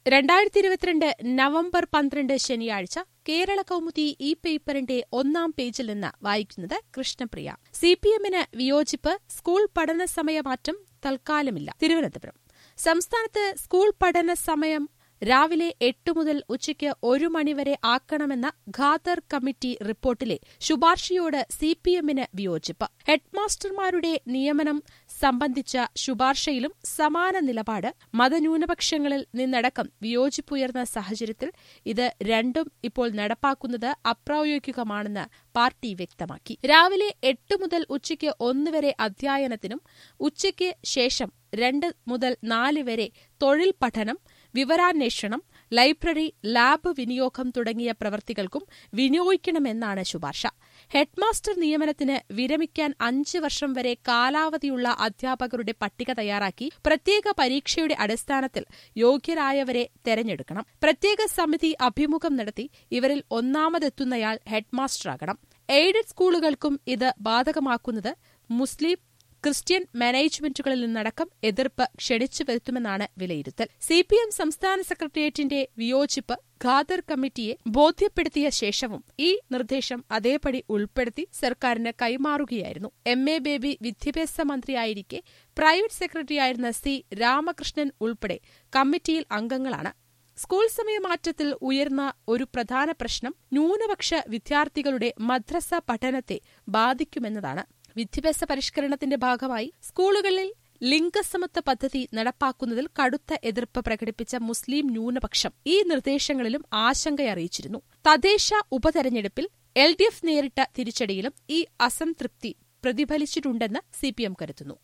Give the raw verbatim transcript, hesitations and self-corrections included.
രണ്ടായിരത്തി ഇരുപത്തിരണ്ട് നവംബർ പന്ത്രണ്ട് ശനിയാഴ്ച കേരള കൗമുദി ഈ പേപ്പറിന്റെ ഒന്നാം പേജിൽ നിന്ന് വായിക്കുന്നത് കൃഷ്ണപ്രിയ. സി പി എമ്മിന് വിയോജിപ്പ്, സ്കൂൾ പഠന സമയമാറ്റം തൽക്കാലമില്ല. തിരുവനന്തപുരം. സംസ്ഥാനത്ത് സ്കൂൾ പഠന സമയം രാവിലെ എട്ട് മുതൽ ഉച്ചയ്ക്ക് ഒരു മണിവരെ ആക്കണമെന്ന ഖാദർ കമ്മിറ്റി റിപ്പോർട്ടിലെ ശുപാർശയോട് സി പി എമ്മിന് വിയോജിപ്പ്. ഹെഡ്മാസ്റ്റർമാരുടെ നിയമനം സംബന്ധിച്ച ശുപാർശയിലും സമാന നിലപാട്. മതന്യൂനപക്ഷങ്ങളിൽ നിന്നടക്കം വിയോജിപ്പുയർന്ന സാഹചര്യത്തിൽ ഇത് രണ്ടും ഇപ്പോൾ നടപ്പാക്കുന്നത് അപ്രായോഗികമാണെന്ന് പാർട്ടി വ്യക്തമാക്കി. രാവിലെ എട്ട് മുതൽ ഉച്ചയ്ക്ക് ഒന്ന് വരെ അധ്യയനത്തിനും ഉച്ചയ്ക്ക് ശേഷം രണ്ട് മുതൽ നാല് വരെ തൊഴിൽ പഠനം, വിവരാന്വേഷണം, ലൈബ്രറി, ലാബ് വിനിയോഗം തുടങ്ങിയ പ്രവൃത്തികൾക്കും വിനിയോഗിക്കണമെന്നാണ് ശുപാർശ. ഹെഡ്മാസ്റ്റർ നിയമനത്തിന് വിരമിക്കാൻ അഞ്ച് വർഷം വരെ കാലാവധിയുള്ള അധ്യാപകരുടെ പട്ടിക തയ്യാറാക്കി പ്രത്യേക പരീക്ഷയുടെ അടിസ്ഥാനത്തിൽ യോഗ്യരായവരെ തെരഞ്ഞെടുക്കണം. പ്രത്യേക സമിതി അഭിമുഖം നടത്തി ഇവരിൽ ഒന്നാമതെത്തുന്നയാൾ ഹെഡ്മാസ്റ്ററാകണം. എയ്ഡഡ് സ്കൂളുകൾക്കും ഇത് ബാധകമാക്കുന്നത് മുസ്ലിം, ക്രിസ്ത്യൻ മാനേജ്മെന്റുകളിൽ നിന്നടക്കം എതിർപ്പ് ക്ഷണിച്ചു വരുത്തുമെന്നാണ് വിലയിരുത്തൽ. സി പി എം സംസ്ഥാന സെക്രട്ടേറിയറ്റിന്റെ വിയോജിപ്പ് ഖാദർ കമ്മിറ്റിയെ ബോധ്യപ്പെടുത്തിയ ശേഷവും ഈ നിർദ്ദേശം അതേപടി ഉൾപ്പെടുത്തി സർക്കാരിന് കൈമാറുകയായിരുന്നു. എം എ ബേബി വിദ്യാഭ്യാസ മന്ത്രിയായിരിക്കെ പ്രൈവറ്റ് സെക്രട്ടറിയായിരുന്ന സി രാമകൃഷ്ണൻ ഉൾപ്പെടെ കമ്മിറ്റിയിൽ അംഗങ്ങളാണ്. സ്കൂൾ സമയമാറ്റത്തിൽ ഉയർന്ന ഒരു പ്രധാന പ്രശ്നം ന്യൂനപക്ഷ വിദ്യാർത്ഥികളുടെ മദ്രസ പഠനത്തെ ബാധിക്കുമെന്നതാണ്. വിദ്യാഭ്യാസ പരിഷ്കരണത്തിന്റെ ഭാഗമായി സ്കൂളുകളിൽ ലിംഗസമത്വ പദ്ധതി നടപ്പാക്കുന്നതിൽ കടുത്ത എതിർപ്പ് പ്രകടിപ്പിച്ച മുസ്ലിം ന്യൂനപക്ഷം ഈ നിർദ്ദേശങ്ങളിലും ആശങ്കയറിയിച്ചിരുന്നു. തദ്ദേശ ഉപതെരഞ്ഞെടുപ്പിൽ എൽ ഡി എഫ് നേരിട്ട തിരിച്ചടിയിലും ഈ അസംതൃപ്തി പ്രതിഫലിച്ചിട്ടുണ്ടെന്ന് സി പി എം കരുതുന്നു.